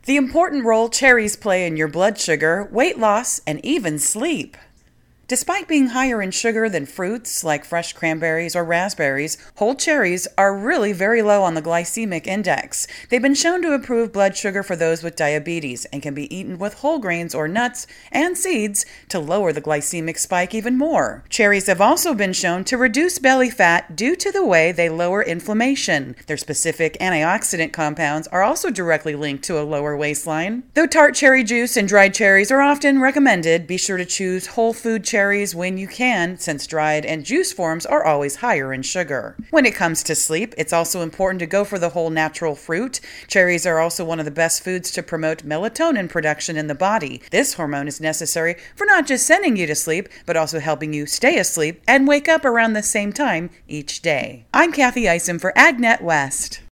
The important role cherries play in your blood sugar, weight loss, and even sleep. Despite being higher in sugar than fruits like fresh cranberries or raspberries, whole cherries are really very low on the glycemic index. They've been shown to improve blood sugar for those with diabetes and can be eaten with whole grains or nuts and seeds to lower the glycemic spike even more. Cherries have also been shown to reduce belly fat due to the way they lower inflammation. Their specific antioxidant compounds are also directly linked to a lower waistline. Though tart cherry juice and dried cherries are often recommended, be sure to choose whole food cherries when you can, since dried and juice forms are always higher in sugar. When it comes to sleep, it's also important to go for the whole natural fruit. Cherries are also one of the best foods to promote melatonin production in the body. This hormone is necessary for not just sending you to sleep, but also helping you stay asleep and wake up around the same time each day. I'm Kathy Isom for AgNet West.